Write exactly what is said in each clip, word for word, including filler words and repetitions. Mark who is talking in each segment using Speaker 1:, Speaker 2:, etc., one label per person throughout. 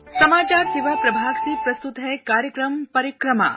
Speaker 1: समाचार सेवा प्रभाग से प्रस्तुत है कार्यक्रम परिक्रमा।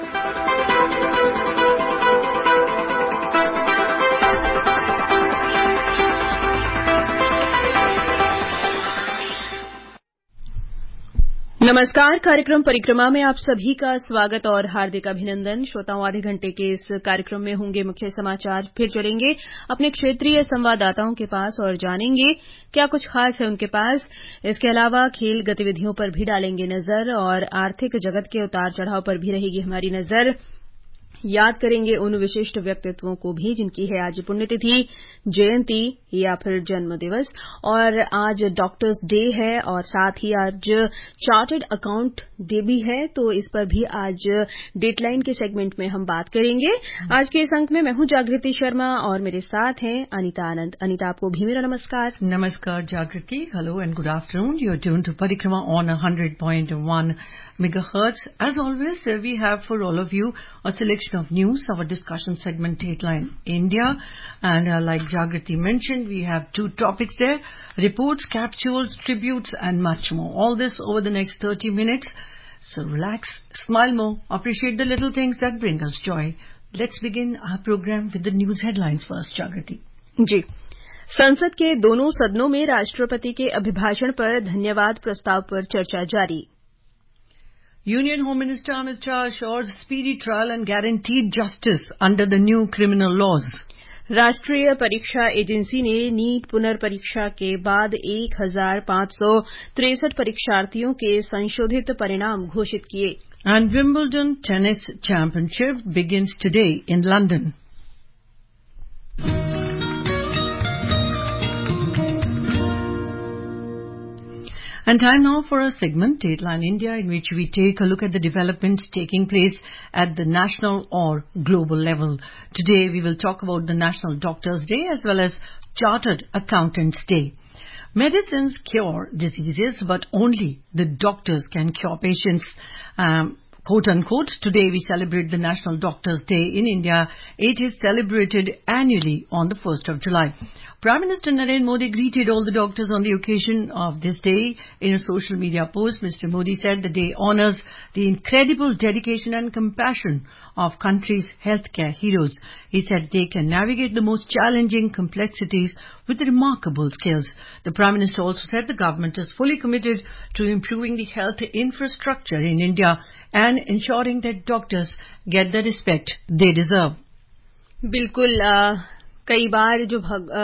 Speaker 1: नमस्कार, कार्यक्रम परिक्रमा में आप सभी का स्वागत और हार्दिक अभिनंदन। श्रोताओं, आधे घंटे के इस कार्यक्रम में होंगे मुख्य समाचार, फिर चलेंगे अपने क्षेत्रीय संवाददाताओं के पास और जानेंगे क्या कुछ खास है उनके पास। इसके अलावा खेल गतिविधियों पर भी डालेंगे नजर और आर्थिक जगत के उतार चढ़ाव पर भी रहेगी हमारी नजर। याद करेंगे उन विशिष्ट व्यक्तित्वों को भी जिनकी है आज पुण्यतिथि, जयंती या फिर जन्म दिवस। और आज डॉक्टर्स डे है और साथ ही आज चार्टर्ड अकाउंट डे भी है, तो इस पर भी आज डेटलाइन के सेगमेंट में हम बात करेंगे। आज के इस अंक में मैं हूं जागृति शर्मा और मेरे साथ हैं अनीता आनंद। अनीता, आपको भी मेरा नमस्कार।
Speaker 2: नमस्कार Jagriti, hello and good afternoon. You are tuned to Parikrama on one hundred point one megahertz. As always, we have for all of you a selection of news, our discussion segment Dateline India, and uh, like Jagriti mentioned, we have two topics there: reports, capsules, tributes, and much more. All this over the next thirty minutes. So relax, smile more, appreciate the little things that bring us joy. Let's begin our program with the news headlines first, Jagriti.
Speaker 1: जी, संसद के दोनों सदनों में राष्ट्रपति के अभिभाषण पर धन्यवाद प्रस्ताव पर चर्चा जारी।
Speaker 2: Union Home Minister Amit Shah assures speedy trial and guaranteed justice under the new criminal laws.
Speaker 1: राष्ट्रीय परीक्षा एजेंसी ने नीट पुनर्परीक्षा के बाद एक हजार पांच सौ तिरसठ परीक्षार्थियों के संशोधित परिणाम घोषित किए।
Speaker 2: And Wimbledon Tennis Championship begins today in London. And time now for a segment, Dateline India, in which we take a look at the developments taking place at the national or global level. Today we will talk about the National Doctors' Day as well as Chartered Accountants' Day. Medicines cure diseases, but only the doctors can cure patients. Um, Quote unquote, today we celebrate the National Doctors' Day in India. It is celebrated annually on the first of July. Prime Minister Narendra Modi greeted all the doctors on the occasion of this day. In a social media post, Mister Modi said the day honors the incredible dedication and compassion of country's healthcare heroes. He said they can navigate the most challenging complexities with remarkable skills. The Prime Minister also said the government is fully committed to improving the health infrastructure in India and ensuring that doctors get the respect they deserve.
Speaker 1: बिल्कुल, कई बार जो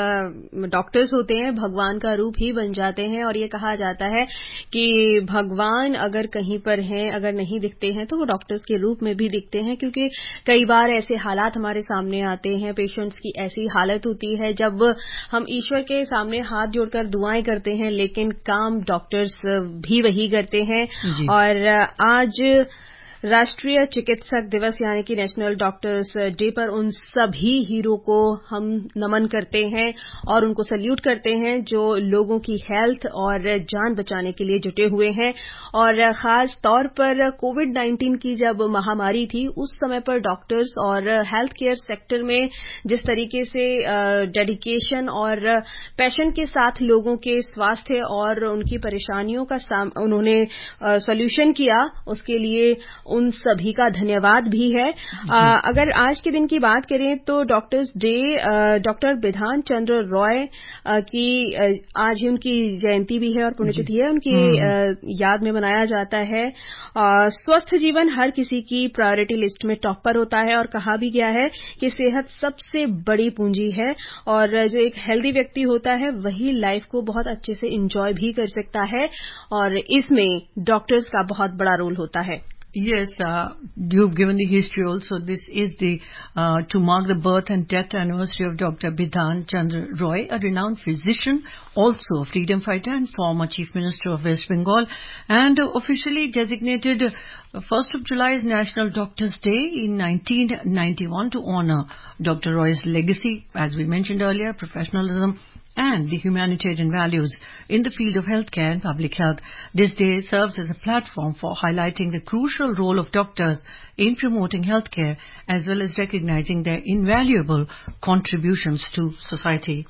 Speaker 1: doctors होते हैं भगवान का रूप ही बन जाते हैं और ये कहा जाता है कि भगवान अगर कहीं पर हैं, अगर नहीं दिखते हैं तो वो डॉक्टर्स के रूप में भी दिखते हैं, क्योंकि कई बार ऐसे हालात हमारे सामने आते हैं, पेशेंट्स की ऐसी हालत होती है जब हम ईश्वर के सामने हाथ जोड़कर दुआएं करते हैं, लेकिन काम डॉक्टर्स भी वही करते हैं। और आज राष्ट्रीय चिकित्सक दिवस यानी कि नेशनल डॉक्टर्स डे पर उन सभी हीरो को हम नमन करते हैं और उनको सैल्यूट करते हैं जो लोगों की हेल्थ और जान बचाने के लिए जुटे हुए हैं। और खास तौर पर कोविड नाइन्टीन की जब महामारी थी उस समय पर डॉक्टर्स और हेल्थ केयर सेक्टर में जिस तरीके से डेडिकेशन और पेशेंट के साथ लोगों के स्वास्थ्य और उनकी परेशानियों का उन्होंने सॉल्यूशन किया, उसके लिए उन सभी का धन्यवाद भी है। आ, अगर आज के दिन की बात करें तो doctors day doctor Bidhan Chandra Roy की आज ही उनकी जयंती भी है और पुण्यतिथि है, उनकी याद में मनाया जाता है। आ, स्वस्थ जीवन हर किसी की प्रायोरिटी लिस्ट में टॉप पर होता है और कहा भी गया है कि सेहत सबसे बड़ी पूंजी है और जो एक हेल्दी व्यक्ति होता है वही लाइफ को बहुत अच्छे से एंजॉय भी कर सकता है और इसमें डॉक्टर्स का बहुत बड़ा रोल होता है।
Speaker 2: Yes, uh, you've given the history also. This is the uh, to mark the birth and death anniversary of Doctor Bidhan Chandra Roy, a renowned physician, also a freedom fighter and former Chief Minister of West Bengal, and uh, officially designated uh, first of July as National Doctors' Day in nineteen ninety-one to honor Doctor Roy's legacy, as we mentioned earlier, professionalism and the humanitarian values in the field of healthcare and public health. This day serves as a platform for highlighting the crucial role of doctors in promoting healthcare as well as recognizing their invaluable contributions to society.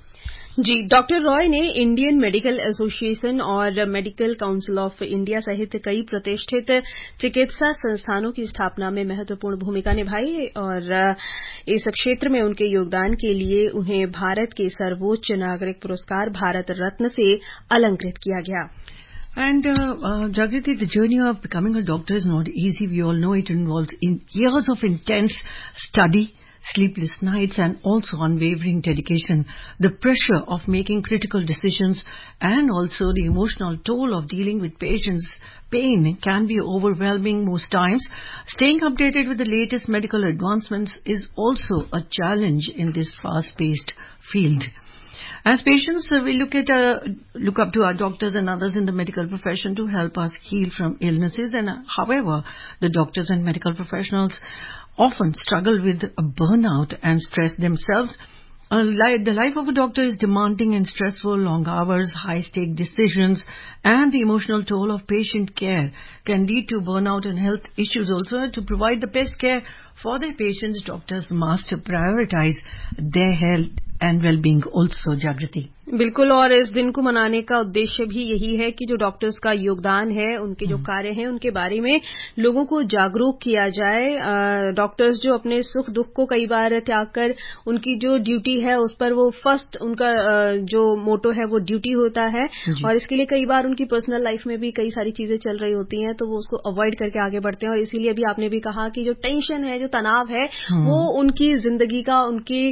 Speaker 1: जी, doctor Roy ने Indian medical association और medical council of India सहित कई प्रतिष्ठित चिकित्सा संस्थानों की स्थापना में महत्वपूर्ण भूमिका निभाई और इस क्षेत्र में उनके योगदान के लिए उन्हें भारत के सर्वोच्च नागरिक पुरस्कार भारत रत्न से अलंकृत किया गया।
Speaker 2: And uh, uh, Jagriti, the journey of becoming a doctor is not easy. We all know it involves in years of intense study, sleepless nights, and also unwavering dedication. The pressure of making critical decisions and also the emotional toll of dealing with patients' pain can be overwhelming most times. Staying updated with the latest medical advancements is also a challenge in this fast-paced field. As patients, uh, we look at uh, look up to our doctors and others in the medical profession to help us heal from illnesses. And uh, however, the doctors and medical professionals often struggle with a burnout and stress themselves. Uh, li- the life of a doctor is demanding and stressful. Long hours, high-stake decisions, and the emotional toll of patient care can lead to burnout and health issues. Also, to provide the best care for their patients, doctors must prioritize their health and well-being also, Jagriti.
Speaker 1: बिल्कुल, और इस दिन को मनाने का उद्देश्य भी यही है कि जो डॉक्टर्स का योगदान है, उनके जो कार्य हैं, उनके बारे में लोगों को जागरूक किया जाए। डॉक्टर्स जो अपने सुख दुख को कई बार त्याग कर उनकी जो ड्यूटी है उस पर वो फर्स्ट उनका जो मोटो है वो ड्यूटी होता है और इसके लिए कई बार उनकी पर्सनल लाइफ में भी कई सारी चीजें चल रही होती हैं तो वो उसको अवॉइड करके आगे बढ़ते हैं और इसीलिए अभी आपने भी कहा कि जो टेंशन है, जो तनाव है, वो उनकी जिंदगी का, उनकी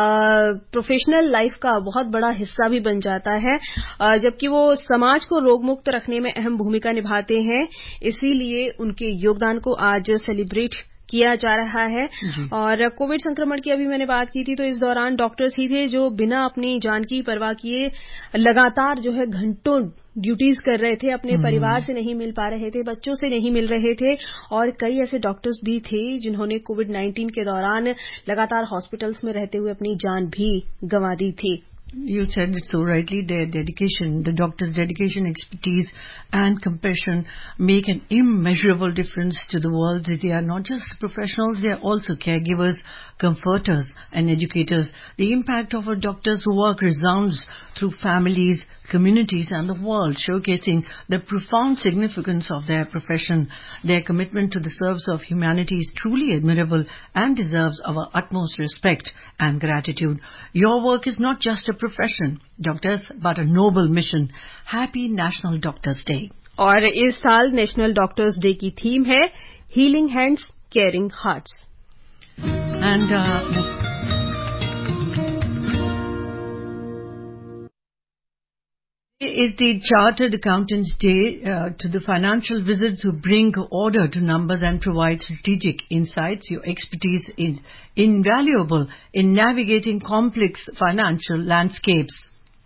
Speaker 1: प्रोफेशनल लाइफ का बहुत बड़ा हिस्सा भी बन जाता है, जबकि वो समाज को रोगमुक्त रखने में अहम भूमिका निभाते हैं। इसीलिए उनके योगदान को आज सेलिब्रेट किया जा रहा है। और कोविड संक्रमण की अभी मैंने बात की थी तो इस दौरान डॉक्टर्स ही थे जो बिना अपनी जान की परवाह किए लगातार जो है घंटों ड्यूटीज कर रहे थे, अपने परिवार से नहीं मिल पा रहे थे, बच्चों से नहीं मिल रहे थे और कई ऐसे डॉक्टर्स भी थे जिन्होंने कोविड नाइन्टीन के दौरान लगातार हॉस्पिटल्स में रहते हुए अपनी जान भी गंवा दी थी।
Speaker 2: You said it so rightly. Their dedication, the doctor's dedication, expertise and compassion make an immeasurable difference to the world. They are not just professionals, they are also caregivers, comforters and educators. The impact of our doctors' work resounds through families, communities and the world, showcasing the profound significance of their profession. Their commitment to the service of humanity is truly admirable and deserves our utmost respect and gratitude. Your work is not just a profession, doctors, but a noble mission. Happy National Doctors Day.
Speaker 1: और इस साल national doctors day की theme है healing hands caring hearts.
Speaker 2: And uh, is the Chartered Accountants Day uh, to the financial wizards who bring order to numbers and provide strategic insights. Your expertise is invaluable in navigating complex financial landscapes.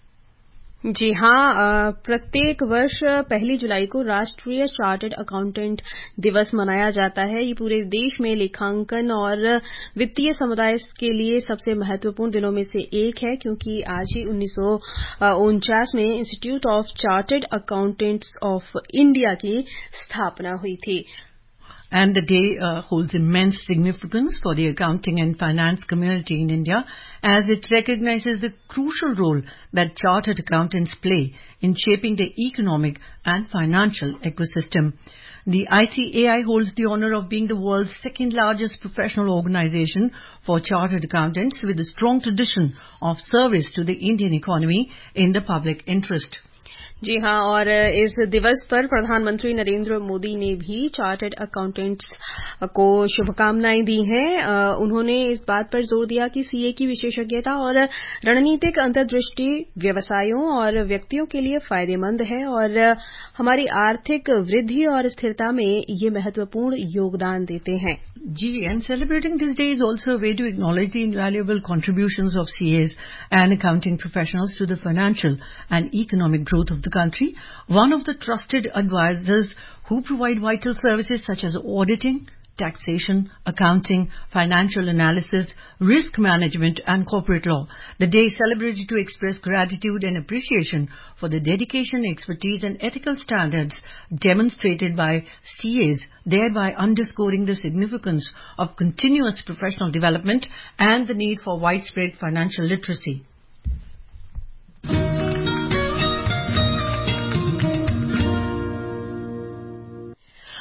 Speaker 1: जी हाँ, प्रत्येक वर्ष पहली जुलाई को राष्ट्रीय chartered accountant दिवस मनाया जाता है। ये पूरे देश में लेखांकन और वित्तीय समुदाय के लिए सबसे महत्वपूर्ण दिनों में से एक है क्योंकि आज ही उन्नीस सौ उनचास में institute of chartered accountants of India की स्थापना हुई थी।
Speaker 2: And the day uh, holds immense significance for the accounting and finance community in India as it recognizes the crucial role that chartered accountants play in shaping the economic and financial ecosystem. The I C A I holds the honor of being the world's second largest professional organization for chartered accountants with a strong tradition of service to the Indian economy in the public interest.
Speaker 1: जी हाँ, और इस दिवस पर प्रधानमंत्री नरेंद्र मोदी ने भी chartered accountants को शुभकामनाएं दी हैं। उन्होंने इस बात पर जोर दिया कि सीए की विशेषज्ञता और रणनीतिक अंतर्दृष्टि व्यवसायों और व्यक्तियों के लिए फायदेमंद है और हमारी आर्थिक वृद्धि और स्थिरता में ये महत्वपूर्ण योगदान देते हैं।
Speaker 2: जी, and celebrating this day is also a way to acknowledge the invaluable contributions of C As and accounting professionals to the financial and economic growth of the country. One of the trusted advisors who provide vital services such as auditing, taxation, accounting, financial analysis, risk management and corporate law. The day is celebrated to express gratitude and appreciation for the dedication, expertise and ethical standards demonstrated by C As, thereby underscoring the significance of continuous professional development and the need for widespread financial literacy.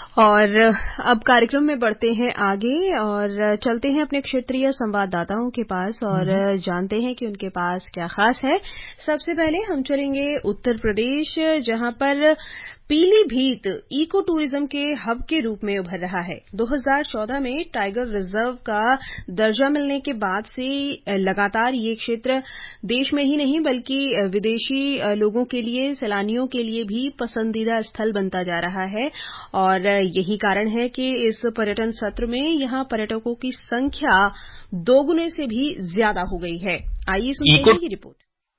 Speaker 1: और अब कार्यक्रम में बढ़ते हैं आगे और चलते हैं अपने क्षेत्रीय संवाददाताओं के पास और जानते हैं कि उनके पास क्या खास है। सबसे पहले हम चलेंगे उत्तर प्रदेश, जहां पर पीलीभीत इको टूरिज्म के हब के रूप में उभर रहा है। दो हज़ार चौदह में टाइगर रिजर्व का दर्जा मिलने के बाद से लगातार ये क्षेत्र देश में ही नहीं बल्कि विदेशी लोगों के लिए, सैलानियों के लिए भी पसंदीदा स्थल बनता जा रहा है और यही कारण है कि इस पर्यटन सत्र में यहां पर्यटकों की संख्या दोगुने से भी ज्यादा हो गई है। आइए सुनते हैं ये रिपोर्ट।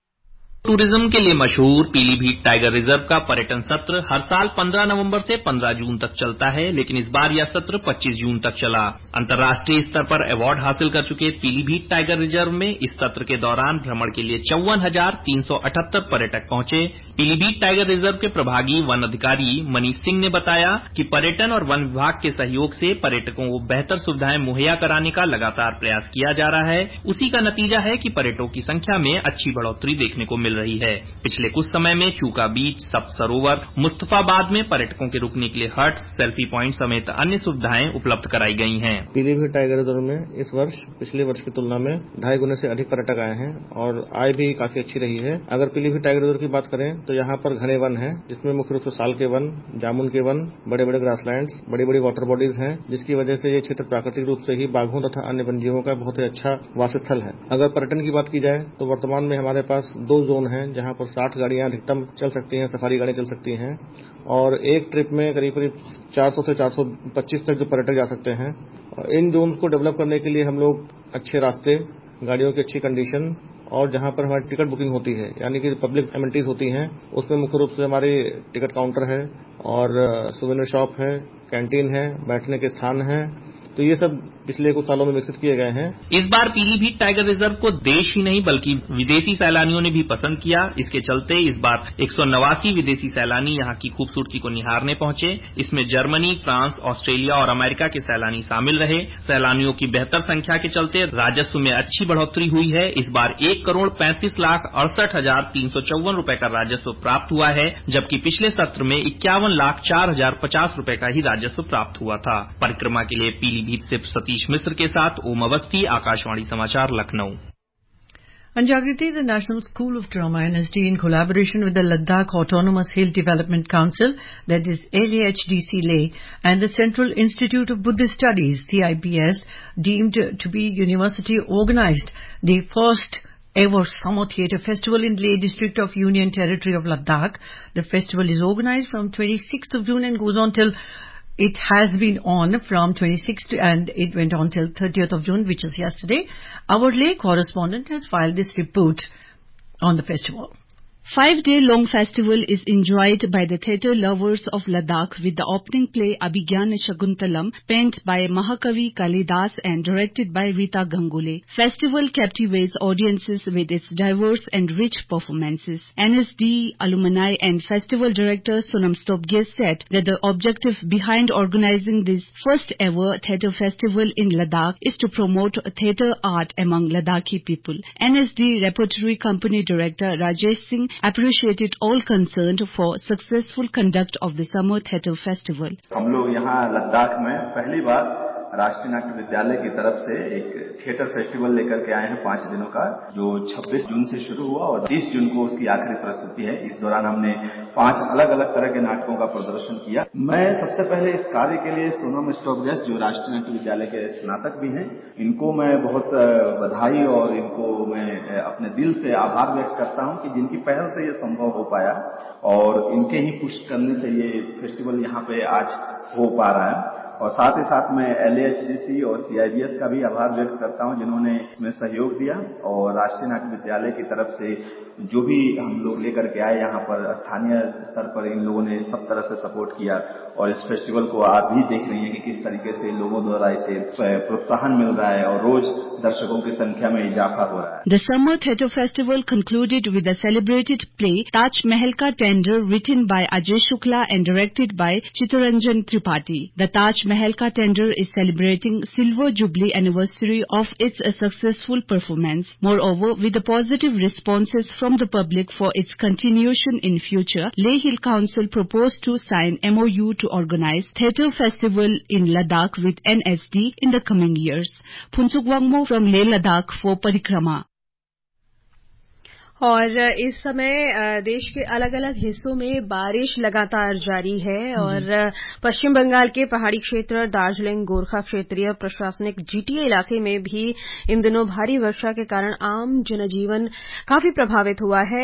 Speaker 3: टूरिज्म के लिए मशहूर पीलीभीत टाइगर रिजर्व का पर्यटन सत्र हर साल पंद्रह नवंबर से पंद्रह जून तक चलता है, लेकिन इस बार यह सत्र पच्चीस जून तक चला। अंतर्राष्ट्रीय स्तर पर अवार्ड हासिल कर चुके पीलीभीत टाइगर रिजर्व में इस सत्र के दौरान भ्रमण के लिए चौवन हजार तीन सौ अठहत्तर पर्यटक पहुंचे। पीलीभीत टाइगर रिजर्व के प्रभागी वन अधिकारी मनीष सिंह ने बताया कि पर्यटन और वन विभाग के सहयोग से पर्यटकों को बेहतर सुविधाएं मुहैया कराने का लगातार प्रयास किया जा रहा है। उसी का नतीजा है कि पर्यटकों की संख्या में अच्छी बढ़ोतरी देखने को मिल रही है। पिछले कुछ समय में चूका बीच, सप्त सरोवर, मुस्तफाबाद में पर्यटकों के रुकने के लिए हट, सेल्फी प्वाइंट समेत अन्य सुविधाएं उपलब्ध कराई गई हैं।
Speaker 4: पीलीभीत टाइगर रिजर्व में इस वर्ष पिछले वर्ष की तुलना में ढाई गुने से अधिक पर्यटक आए हैं और आय भी काफी अच्छी रही है। अगर पीलीभीत टाइगर रिजर्व की बात करें तो यहाँ पर घने वन है, जिसमें मुख्य रूप से साल के वन, जामुन के वन, बड़े बड़े ग्रासलैंड्स, बड़ी बड़ी वाटर बॉडीज हैं, जिसकी वजह से ये क्षेत्र प्राकृतिक रूप से ही बाघों तथा अन्य वन्यजीवों का बहुत ही अच्छा वासस्थल है। अगर पर्यटन की बात की जाए तो वर्तमान में हमारे पास दो जोन हैं जहाँ पर साठ गाड़ियां अधिकतम चल सकती हैं, सफारी गाड़ियां चल सकती हैं और एक ट्रिप में करीब करीब चार सौ से चार सौ पच्चीस तक जो पर्यटक जा सकते हैं। इन जोन को डेवलप करने के लिए हम लोग अच्छे रास्ते, गाड़ियों की अच्छी कंडीशन और जहां पर हमारी टिकट बुकिंग होती है यानी कि पब्लिक एमिनिटीज होती हैं, उसमें मुख्य रूप से हमारी टिकट काउंटर है और सुवेनिर शॉप है, कैंटीन है, बैठने के स्थान है, तो ये सब पिछले कुछ सालों में विकसित किए गए हैं।
Speaker 3: इस बार पीलीभीत टाइगर रिजर्व को देश ही नहीं बल्कि विदेशी सैलानियों ने भी पसंद किया। इसके चलते इस बार एक सौ नवासी विदेशी सैलानी यहाँ की खूबसूरती को निहारने पहुंचे। इसमें जर्मनी, फ्रांस, ऑस्ट्रेलिया और अमेरिका के सैलानी शामिल रहे। सैलानियों की बेहतर संख्या के चलते राजस्व में अच्छी बढ़ोतरी हुई है। इस बार एक करोड़ पैंतीस लाख अड़सठ हजार तीन सौ चौवन रूपये का राजस्व प्राप्त हुआ है, जबकि पिछले सत्र में इक्यावन लाख चार हजार पचास रूपये का ही राजस्व प्राप्त हुआ था। परिक्रमा के लिए पीलीभीत से सतीश मिश्र के साथ ओम अवस्थी, आकाशवाणी समाचार, Lucknow.
Speaker 2: On Jagriti, the National School of Drama N S D, in collaboration with the Ladakh Autonomous Hill Development Council, that is L A H D C Leh, and the Central Institute of Buddhist Studies, C I B S, deemed to be university organized the first ever Summer Theatre Festival in Leh district of Union Territory of Ladakh. The festival is organized from twenty-sixth of June and goes on till It has been on from twenty-sixth and it went on till thirtieth of June, which is yesterday. Our Leh correspondent has filed this report on the festival.
Speaker 5: Five-day-long festival is enjoyed by the theatre lovers of Ladakh with the opening play Abhigyan Shakuntalam, penned by Mahakavi Kalidas and directed by Rita Ganguly. Festival captivates audiences with its diverse and rich performances. N S D alumni and festival director Sonam Stopge said that the objective behind organizing this first ever theatre festival in Ladakh is to promote theatre art among Ladakhi people. N S D Repertory Company Director Rajesh Singh appreciated all concerned for successful conduct of the Summer Theatre Festival.
Speaker 6: हम लोग यहाँ लद्दाख में पहली बार राष्ट्रीय नाट्य विद्यालय की तरफ से एक थिएटर फेस्टिवल लेकर के आए हैं पांच दिनों का, जो छब्बीस जून से शुरू हुआ और तीस जून को उसकी आखिरी प्रस्तुति है। इस दौरान हमने पांच अलग अलग तरह के नाटकों का प्रदर्शन किया। मैं सबसे पहले इस कार्य के लिए सोनम स्टॉपगेस, जो राष्ट्रीय नाट्य विद्यालय के स्नातक भी हैं, इनको मैं बहुत बधाई और इनको मैं अपने दिल से आभार व्यक्त करता हूं कि जिनकी पहल से ये संभव हो पाया और इनके ही पुश करने से ये फेस्टिवल यहाँ पे आज हो पा रहा है। और साथ ही साथ मैं L A H D C और सी आई बी एस का भी आभार व्यक्त करता हूं, जिन्होंने इसमें सहयोग दिया और राष्ट्रीय नाट्य विद्यालय की तरफ से जो भी हम लोग लेकर के आए यहाँ पर स्थानीय स्तर पर इन लोगों ने सब तरह से सपोर्ट किया और इस फेस्टिवल को आप भी देख रही हैं कि किस तरीके से लोगों द्वारा इसे प्रोत्साहन मिल रहा है और रोज दर्शकों की संख्या में इजाफा हो रहा है।
Speaker 5: The Summer Theatre Festival concluded with the celebrated play Taj Mahal Ka Tender, written by Ajay Shukla and directed by Chittaranjan Tripathi. The Taj Mahelka tender is celebrating Silver Jubilee anniversary of its uh, successful performance. Moreover, with the positive responses from the public for its continuation in future, Leh Hill Council proposed to sign M O U to organize theatre festival in Ladakh with N S D in the coming years. Phunsuk Wangmo from Leh Ladakh for Parikrama.
Speaker 1: और इस समय देश के अलग अलग हिस्सों में बारिश लगातार जारी है और पश्चिम बंगाल के पहाड़ी क्षेत्र दार्जिलिंग गोरखा क्षेत्रीय प्रशासनिक जीटीए इलाके में भी इन दिनों भारी वर्षा के कारण आम जनजीवन काफी प्रभावित हुआ है।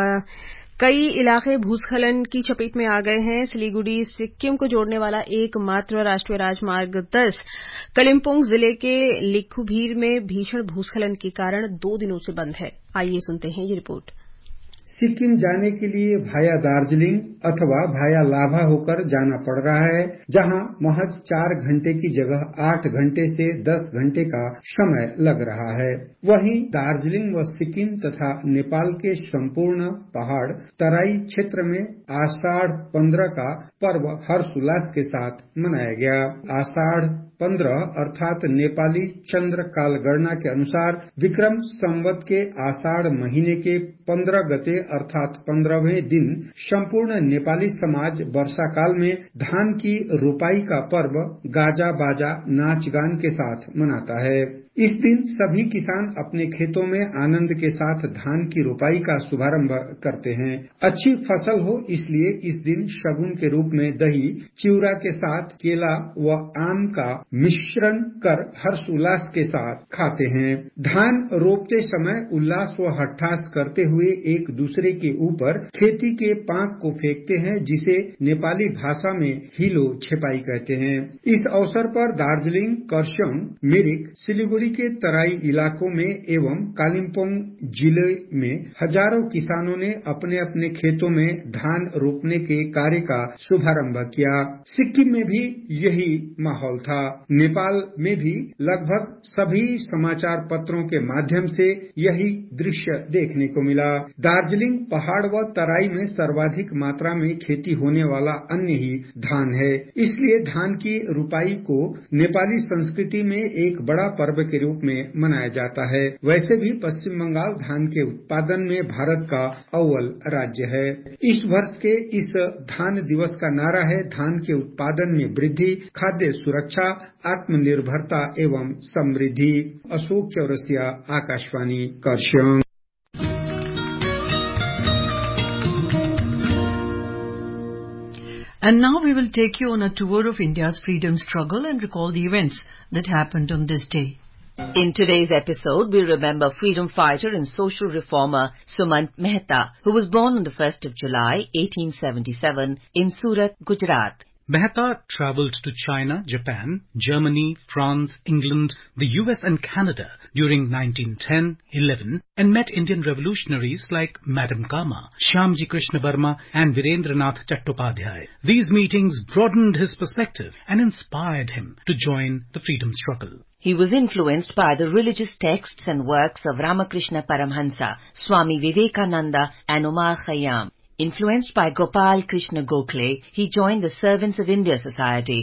Speaker 1: कई इलाके भूस्खलन की चपेट में आ गए हैं। सिलीगुड़ी सिक्किम को जोड़ने वाला एकमात्र राष्ट्रीय राजमार्ग दस कलिम्पोंग जिले के लिखुभीर में भीषण भूस्खलन के कारण दो दिनों से बंद है। आइए सुनते हैं ये रिपोर्ट।
Speaker 7: सिक्किम जाने के लिए भाया दार्जिलिंग अथवा भाया लाभा होकर जाना पड़ रहा है, जहां महज चार घंटे की जगह आठ घंटे से दस घंटे का समय लग रहा है। वहीं दार्जिलिंग व सिक्किम तथा नेपाल के संपूर्ण पहाड़ तराई क्षेत्र में आषाढ़ पंद्रह का पर्व हर्षोल्लास के साथ मनाया गया। आषाढ़ पंद्रह अर्थात नेपाली चंद्र काल गणना के अनुसार विक्रम संवत के आषाढ़ महीने के पंद्रह गते अर्थात पंद्रहवें दिन संपूर्ण नेपाली समाज वर्षा काल में धान की रोपाई का पर्व गाजा बाजा नाच गान के साथ मनाता है। इस दिन सभी किसान अपने खेतों में आनंद के साथ धान की रोपाई का शुभारंभ करते हैं। अच्छी फसल हो इसलिए इस दिन शगुन के रूप में दही चिवड़ा के साथ केला व आम का मिश्रण कर हर्षोल्लास के साथ खाते हैं। धान रोपते समय उल्लास व हट्ठास करते हुए एक दूसरे के ऊपर खेती के पांक को फेंकते हैं, जिसे नेपाली भाषा में हिलो छेपाई कहते हैं। इस अवसर पर दार्जिलिंग, कर्सियङ, मिरिक, सिलीगुड़ी के तराई इलाकों में एवं कालिम्पोंग जिले में हजारों किसानों ने अपने अपने खेतों में धान रोपने के कार्य का शुभारंभ किया। सिक्किम में भी यही माहौल था। नेपाल में भी लगभग सभी समाचार पत्रों के माध्यम से यही दृश्य देखने को मिला। दार्जिलिंग पहाड़ व तराई में सर्वाधिक मात्रा में खेती होने वाला अन्य ही धान है, इसलिए धान की रुपाई को नेपाली संस्कृति में एक बड़ा पर्व के रूप में मनाया जाता है। वैसे भी पश्चिम बंगाल धान के उत्पादन में भारत का अव्वल राज्य है। इस वर्ष के इस धान दिवस का नारा है धान के उत्पादन में वृद्धि, खाद्य सुरक्षा, आत्मनिर्भरता एवं समृद्धि। Ashok Chaurasia, Akashvani, Kurseong.
Speaker 2: And now we will take you on a tour of India's freedom struggle and recall the events that happened on this day.
Speaker 8: In today's episode, we remember freedom fighter and social reformer Sumant Mehta, who was born on the first of July, eighteen seventy-seven, in Surat, Gujarat.
Speaker 9: Mehta travelled to China, Japan, Germany, France, England, the U S and Canada during nineteen ten eleven and met Indian revolutionaries like Madam Kama, Shyamji Krishna Burma and Virendranath Chattopadhyay. These meetings broadened his perspective and inspired him to join the freedom struggle.
Speaker 8: He was influenced by the religious texts and works of Ramakrishna Paramhansa, Swami Vivekananda and Omar Khayyam. Influenced by Gopal Krishna Gokhale, he joined the Servants of India Society.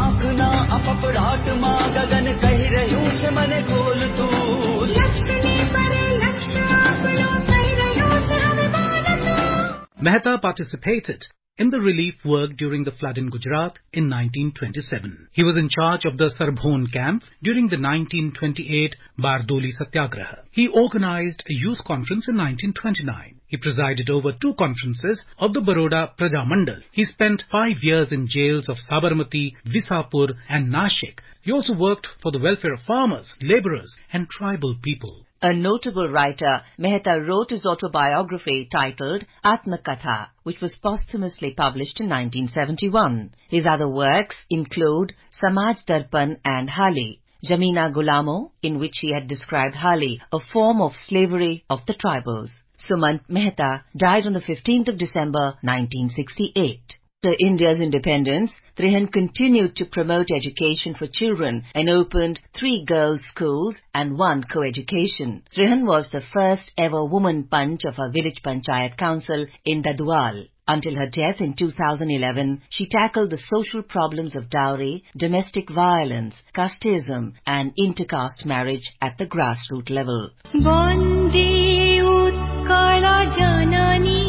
Speaker 9: Mehta participated in the relief work during the flood in Gujarat in nineteen twenty-seven. He was in charge of the Sarbhon camp during the nineteen twenty-eight Bardoli Satyagraha. He organized a youth conference in nineteen twenty-nine. He presided over two conferences of the Baroda Praja Mandal. He spent five years in jails of Sabarmati, Visapur and Nashik. He also worked for the welfare of farmers, labourers and tribal people.
Speaker 8: A notable writer, Mehta wrote his autobiography titled Atmakatha, which was posthumously published in nineteen seventy-one. His other works include Samaj Darpan and Hali, Jamina Gulamo, in which he had described Hali, a form of slavery of the tribals. Sumant Mehta died on the fifteenth of December, nineteen sixty-eight. After India's independence, Trihan continued to promote education for children and opened three girls' schools and one co-education. Trihan was the first ever woman Panch of a village Panchayat council in Dadwal. Until her death in two thousand eleven, she tackled the social problems of dowry, domestic violence, casteism and intercaste marriage at the grassroots level. Bande Utkala Janani,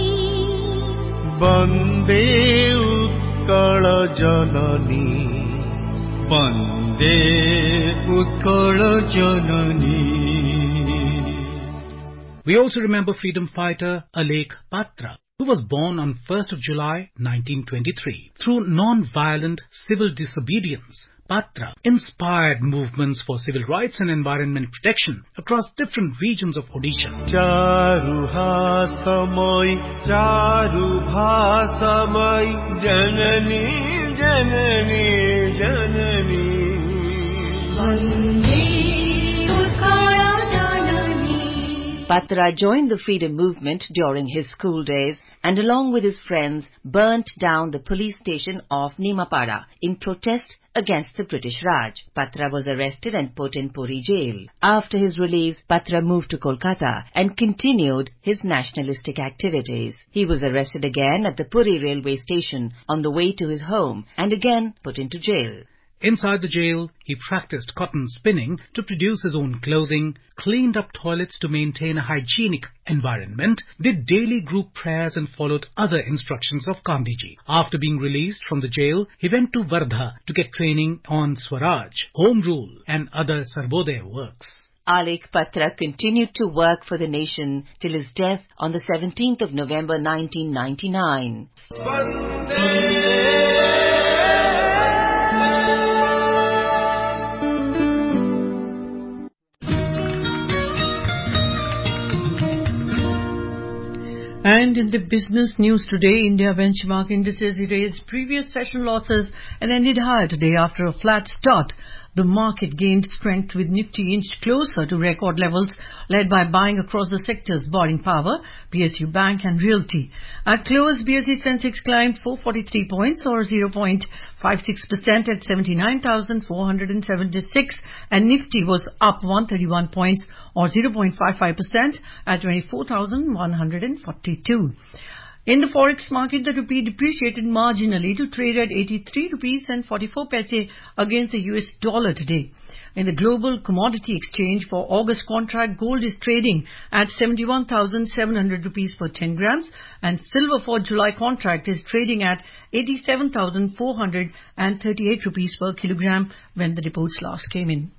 Speaker 8: Bande Utkala Janani, Bande Utkala Janani.
Speaker 9: We also remember freedom fighter Alekh Patra, who was born on first of July nineteen twenty-three. Through non-violent civil disobedience, Patra inspired movements for civil rights and environment protection across different regions of Odisha. Charu bhasamai, charu bhasamai, janani, janani, janani. Vande Utkala Janani. Patra joined the freedom movement during his school days and along with his friends burnt down the police station of Nimapada in protest against the British Raj. Patra was arrested and put in Puri jail. After his release, Patra moved to Kolkata and continued his nationalistic activities. He was arrested again at the Puri railway station on the way to his home and again put into jail. Inside the jail, he practiced cotton spinning to produce his own clothing, cleaned up toilets to maintain a hygienic environment, did daily group prayers and followed other instructions of Gandhiji. After being released from the jail, he went to Wardha to get training on Swaraj, Home Rule and other Sarvodaya works. Alekh Patra continued to work for the nation till his death on the seventeenth of November nineteen ninety-nine.
Speaker 2: And in the business news today, India benchmark indices erased previous session losses and ended higher today after a flat start. The market gained strength with Nifty inched closer to record levels, led by buying across the sectors Boring Power, P S U Bank and Realty. At close, B S E Sensex climbed four hundred forty-three points or zero point five six percent at seventy-nine thousand four hundred seventy-six, and Nifty was up one hundred thirty-one points or zero point five five percent at twenty-four thousand one hundred forty-two. In the forex market, the rupee depreciated marginally to trade at eighty-three rupees and forty-four paise against the U S dollar today. In the global commodity exchange for August contract, gold is trading at seventy-one thousand seven hundred rupees per ten grams and silver for July contract is trading at eighty-seven thousand four hundred thirty-eight rupees per kilogram when the reports last came in.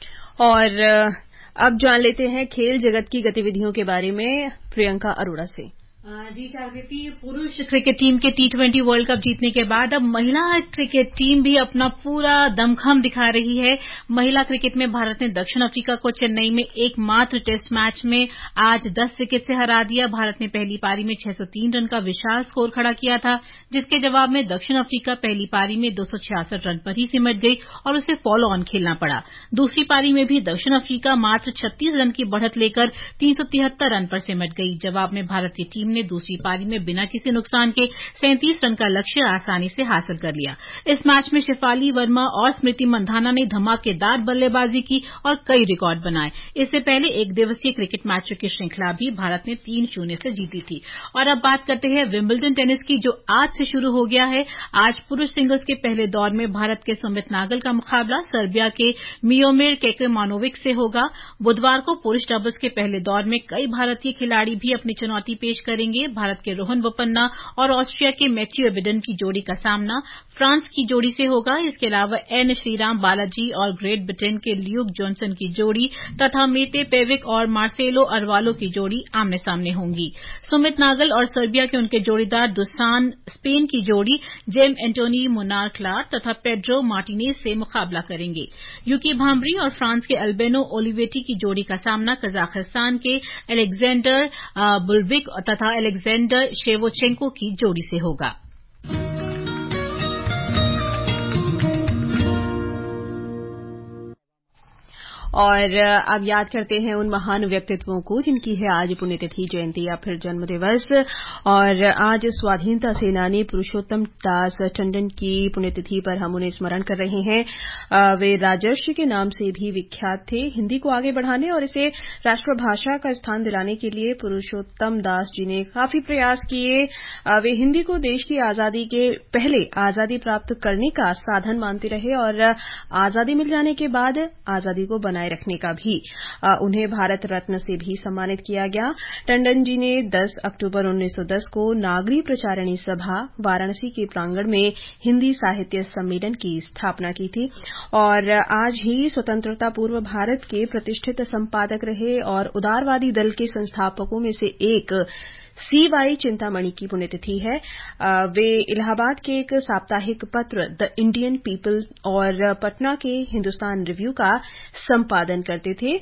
Speaker 1: और अब जान लेते हैं खेल जगत की गतिविधियों के बारे में प्रियंका अरोड़ा से।
Speaker 10: जी जागृति, पुरुष क्रिकेट टीम के टी ट्वेंटी वर्ल्ड कप जीतने के बाद अब महिला क्रिकेट टीम भी अपना पूरा दमखम दिखा रही है। महिला क्रिकेट में भारत ने दक्षिण अफ्रीका को चेन्नई में एकमात्र टेस्ट मैच में आज दस विकेट से हरा दिया। भारत ने पहली पारी में छह सौ तीन रन का विशाल स्कोर खड़ा किया था, जिसके जवाब में दक्षिण अफ्रीका पहली पारी में दो सौ छियासठ रन पर ही सिमट गई और उसे फॉलो ऑन खेलना पड़ा। दूसरी पारी में भी दक्षिण अफ्रीका मात्र छत्तीस रन की बढ़त लेकर तीन सौ तिहत्तर रन पर सिमट गई। जवाब में भारतीय टीम ने दूसरी पारी में बिना किसी नुकसान के सैंतीस रन का लक्ष्य आसानी से हासिल कर लिया। इस मैच में शेफाली वर्मा और स्मृति मंधाना ने धमाकेदार बल्लेबाजी की और कई रिकॉर्ड बनाए। इससे पहले एक दिवसीय क्रिकेट मैचों की श्रृंखला भी भारत ने तीन शून्य से जीती थी। और अब बात करते हैं विंबलडन टेनिस की, जो आज से शुरू हो गया है। आज पुरुष सिंगल्स के पहले दौर में भारत के सुमित नागल का मुकाबला सर्बिया के मियोमिर केकेमानोविक से होगा। बुधवार को पुरुष डबल्स के पहले दौर में कई भारतीय खिलाड़ी भी अपनी चुनौती पेश करेंगे। भारत के रोहन बोपन्ना और ऑस्ट्रिया के मैथ्यू एबिडन की जोड़ी का सामना फ्रांस की जोड़ी से होगा। इसके अलावा एन श्रीराम बालाजी और ग्रेट ब्रिटेन के ल्यूक जॉनसन की जोड़ी तथा मेटे पेविक और मार्सेलो अरवालो की जोड़ी आमने सामने होंगी। सुमित नागल और सर्बिया के उनके जोड़ीदार दुसान स्पेन की जोड़ी जेम एंटोनी मोनार क्लार्क तथा पेड्रो मार्टिनेज से मुकाबला करेंगे। यूकी भांबरी और फ्रांस के अल्बेनो ओलिवेटी की जोड़ी का सामना कजाकिस्तान के एलेक्जेंडर बुल्विक तथा एलेक्जेंडर शेवोचेंको की जोड़ी से होगा।
Speaker 1: और अब याद करते हैं उन महान व्यक्तित्वों को जिनकी है आज पुण्यतिथि, जयंती या फिर जन्म दिवस। और आज स्वाधीनता सेनानी पुरुषोत्तम दास टंडन की पुण्यतिथि पर हम उन्हें स्मरण कर रहे हैं। वे राजर्षि के नाम से भी विख्यात थे। हिंदी को आगे बढ़ाने और इसे राष्ट्रभाषा का स्थान दिलाने के लिए पुरुषोत्तम दास जी ने काफी प्रयास किए। वे हिंदी को देश की आजादी के पहले आजादी प्राप्त करने का साधन मानते रहे और आजादी मिल जाने के बाद आजादी को बनाए रखने का भी। उन्हें भारत रत्न से भी सम्मानित किया गया। टंडन जी ने दस अक्टूबर उन्नीस सौ दस को नागरी प्रचारिणी सभा वाराणसी के प्रांगण में हिंदी साहित्य सम्मेलन की स्थापना की थी और आज ही स्वतंत्रता पूर्व भारत के प्रतिष्ठित संपादक रहे और उदारवादी दल के संस्थापकों में से एक सी वाई चिंतामणि की पुण्यतिथि है। वे इलाहाबाद के एक साप्ताहिक पत्र द इंडियन पीपल और पटना के हिंदुस्तान रिव्यू का संपादन करते थे।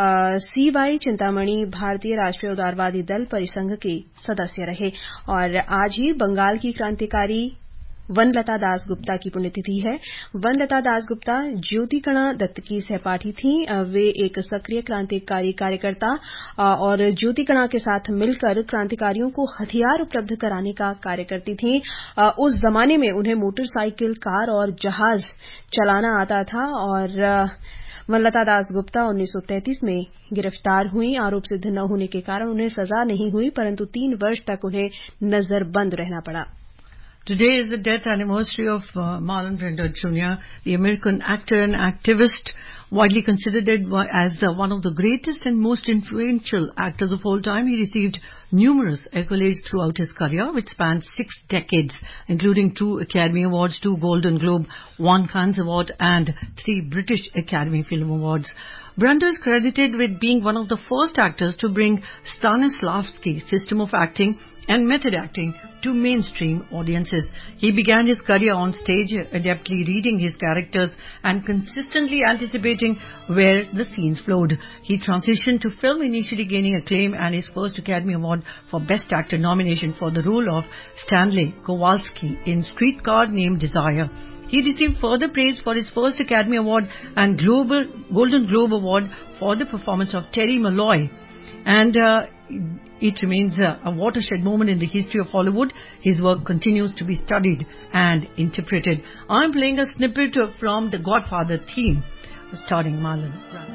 Speaker 1: सी वाई चिंतामणि भारतीय राष्ट्रीय उदारवादी दल परिसंघ के सदस्य रहे और आज ही बंगाल की क्रांतिकारी वनलता दास गुप्ता की पुण्यतिथि है। वनलता दास गुप्ता ज्योतिकणा दत्त की सहपाठी थीं। वे एक सक्रिय क्रांतिकारी कार्यकर्ता और ज्योतिकणा के साथ मिलकर क्रांतिकारियों को हथियार उपलब्ध कराने का कार्य करती थीं। उस जमाने में उन्हें मोटरसाइकिल, कार और जहाज चलाना आता था और वनलता दास गुप्ता उन्नीस सौ तैंतीस में गिरफ्तार हुई। आरोप सिद्ध न होने के कारण उन्हें सजा नहीं हुई, परंतु तीन वर्ष तक उन्हें नजरबंद रहना पड़ा।
Speaker 2: Today is the death anniversary of uh, Marlon Brando Junior, the American actor and activist, widely considered as uh, one of the greatest and most influential actors of all time. He received numerous accolades throughout his career, which spanned six decades, including two Academy Awards, two Golden Globe, one Cannes Award, and three British Academy Film Awards. Brando is credited with being one of the first actors to bring Stanislavski's system of acting and method acting to mainstream audiences. He began his career on stage, adeptly reading his characters and consistently anticipating where the scenes flowed. He transitioned to film, initially gaining acclaim and his first Academy Award for Best Actor nomination for the role of Stanley Kowalski in Streetcar Named Desire. He received further praise for his first Academy Award and Global Golden Globe Award for the performance of Terry Malloy. And uh, it remains uh, a watershed moment in the history of Hollywood. His work continues to be studied and interpreted. I'm playing a snippet from the Godfather theme, starring Marlon Brando.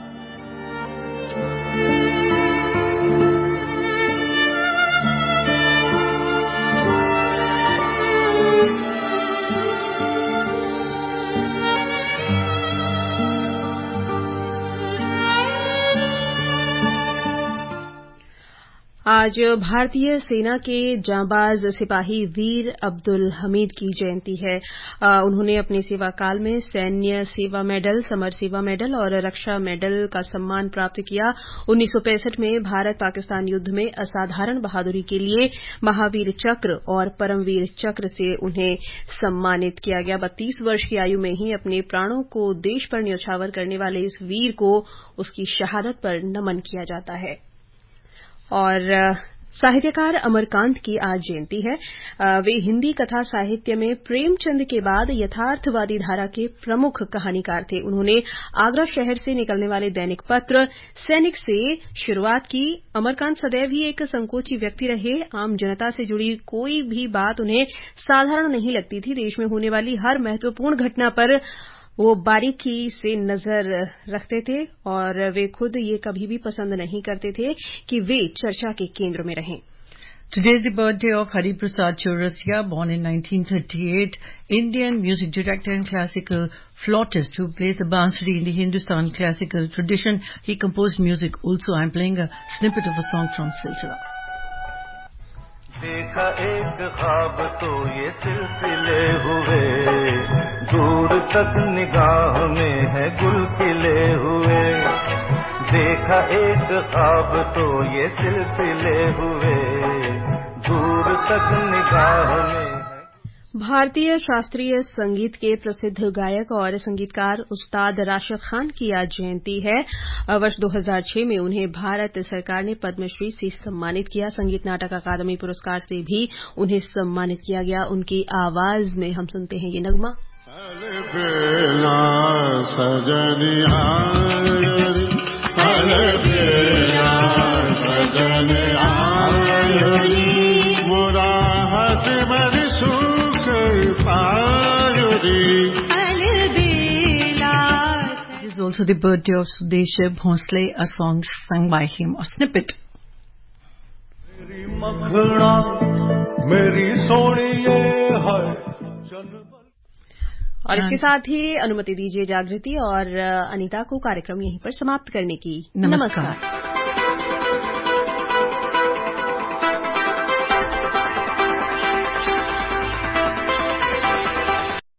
Speaker 1: आज भारतीय सेना के जांबाज सिपाही वीर अब्दुल हमीद की जयंती है। उन्होंने अपने सेवा काल में सैन्य सेवा मेडल, समर सेवा मेडल और रक्षा मेडल का सम्मान प्राप्त किया। उन्नीस सौ पैंसठ में भारत पाकिस्तान युद्ध में असाधारण बहादुरी के लिए महावीर चक्र और परमवीर चक्र से उन्हें सम्मानित किया गया। बत्तीस वर्ष की आयु में ही अपने प्राणों को देश पर न्यौछावर करने वाले इस वीर को उसकी शहादत पर नमन किया जाता है। और साहित्यकार अमरकांत की आज जयंती है। वे हिंदी कथा साहित्य में प्रेमचंद के बाद यथार्थवादी धारा के प्रमुख कहानीकार थे। उन्होंने आगरा शहर से निकलने वाले दैनिक पत्र सैनिक से शुरुआत की। अमरकांत सदैव ही एक संकोची व्यक्ति रहे। आम जनता से जुड़ी कोई भी बात उन्हें साधारण नहीं लगती थी। देश में होने वाली हर महत्वपूर्ण घटना पर वो बारीकी से नजर रखते थे और वे खुद ये कभी भी पसंद नहीं करते थे कि वे चर्चा के केंद्र में रहें।
Speaker 2: Today is the birthday of Hari Prasad Chaurasia, born in nineteen thirty-eight, Indian music director and classical flautist who plays the bansuri in the Hindustan classical tradition. He composed music also. I'm playing a snippet of a song from Silsila.
Speaker 11: देखा एक ख्वाब तो ये सिलसिले हुए, दूर तक निगाह में है गुल खिले हुए। देखा एक ख्वाब तो ये सिलसिले हुए, दूर तक निगाह में।
Speaker 1: भारतीय शास्त्रीय संगीत के प्रसिद्ध गायक और संगीतकार उस्ताद राशिद खान की आज जयंती है। वर्ष दो हज़ार छह में उन्हें भारत सरकार ने पद्मश्री से सम्मानित किया। संगीत नाटक अकादमी पुरस्कार से भी उन्हें सम्मानित किया गया। उनकी आवाज में हम सुनते हैं ये नगमा।
Speaker 12: अलबेला सजन आयुरी मुराहत भर सुख पायुरी अलबेला.
Speaker 2: This is also the birthday of Sudesh Bhonsle, a song sung by him, a snippet.
Speaker 12: मेरी मखना मेरी सोनिए है.
Speaker 1: और इसके साथ ही अनुमति दीजिए जागृति और अनीता को कार्यक्रम यहीं पर समाप्त करने की.
Speaker 2: नमस्कार,
Speaker 1: नमस्कार.